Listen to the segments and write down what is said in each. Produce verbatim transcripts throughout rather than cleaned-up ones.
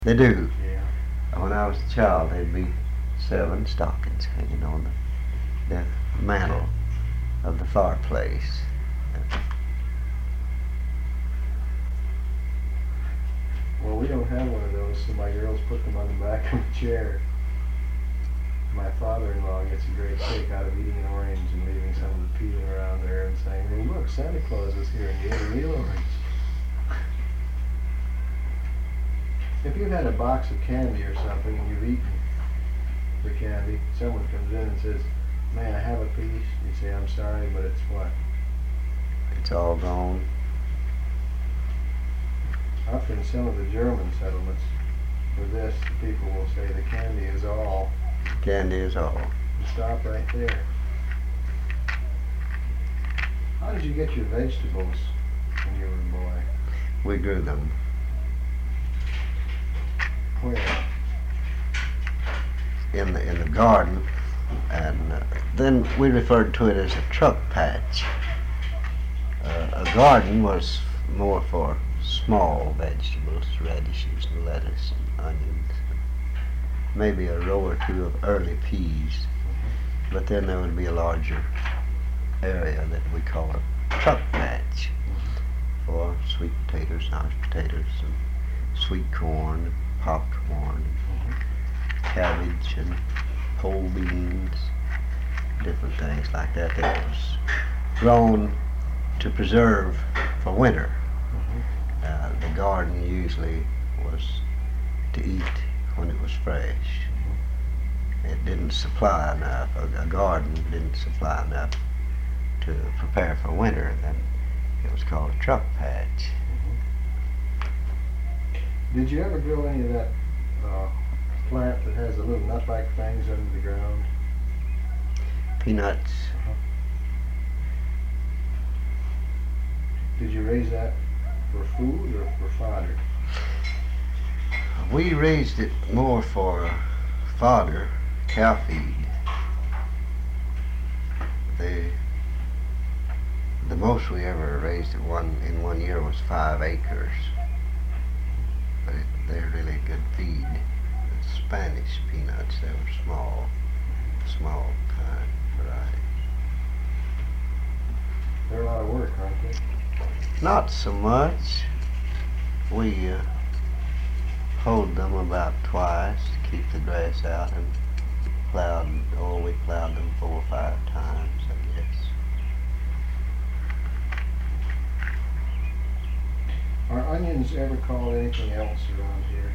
They do. Yeah. When I was a child, there'd be seven stockings hanging on the, the mantle of the fireplace. Well, we don't have one of those, so my girls put them on the back of the chair. My father-in-law gets a great kick out of eating an orange and leaving some of the peeling around there and saying, "Hey, look, Santa Claus is here and you ate a real orange." If you had a box of candy or something and you've eaten the candy, someone comes in and says, "May I have a piece?" You say, "I'm sorry, but it's what?" It's all gone. Often some of the German settlements for this, the people will say the candy is all. Candy is all. You stop right there. How did you get your vegetables when you were a boy? We grew them. Where? In the in the garden, and uh, then we referred to it as a truck patch. Uh, a garden was more for small vegetables, radishes and lettuce and onions, and maybe a row or two of early peas. But then there would be a larger area that we call a truck patch for sweet potatoes, mashed potatoes, and sweet corn, popcorn, cabbage, and pole beans, different things like that that was grown to preserve for winter. Uh, the garden usually was to eat when it was fresh. It didn't supply enough, a, a garden didn't supply enough to prepare for winter, then it was called a truck patch. Did you ever grow any of that uh, plant that has the little nut-like things under the ground? Peanuts. Uh-huh. Did you raise that for food or for fodder? We raised it more for fodder, cow feed. The the most we ever raised in one in one year was five acres. But it, they're really good feed. The Spanish peanuts, they were small, small kind variety. They're a lot of work, aren't they? Not so much. We uh, hoed them about twice to keep the grass out, and plowed, oh, we plowed them four or five times, I guess. Are onions ever called anything else around here?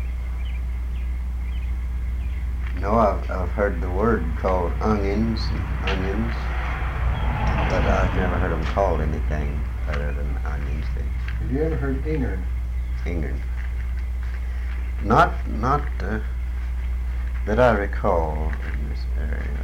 No, I've, I've heard the word called onions, onions, but I've never heard them called anything other than onions. Have you ever heard ingern? Ingern. Not, not uh, that I recall in this area.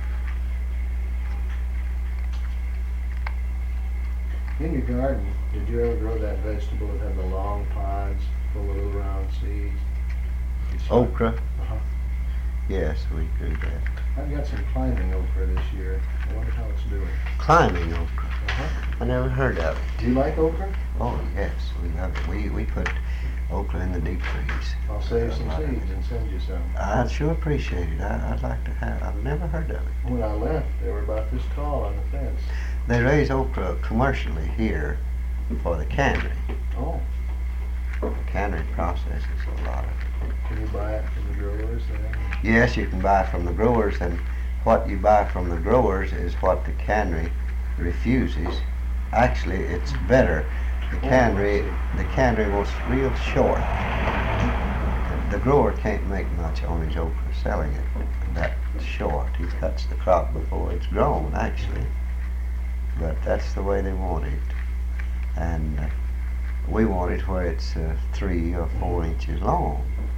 In your garden, did you ever grow that vegetable that had the long pods full of little round seeds? Okra? Uh-huh. Yes, we grew that. I've got some climbing okra this year. I wonder how it's doing. Climbing okra? Uh-huh. I never heard of it. Do you like okra? Oh, yes, we love it. We, we put okra in the deep freeze. I'll save Uh, some a lot of seeds it. and send you some. I'd sure appreciate it. I, I'd like to have. I've never heard of it. When I left, they were about this tall on the fence. They raise okra commercially here for the cannery. Oh, The cannery processes a lot of it. can you buy it from the growers then? Yes, you can buy from the growers, and what you buy from the growers is what the cannery refuses. Actually, it's better. The cannery, the cannery was real short. The grower can't make much on his okra selling it that short. He cuts the crop before it's grown, actually. But that's the way they want it. And uh, we want it where it's uh, three or four inches long.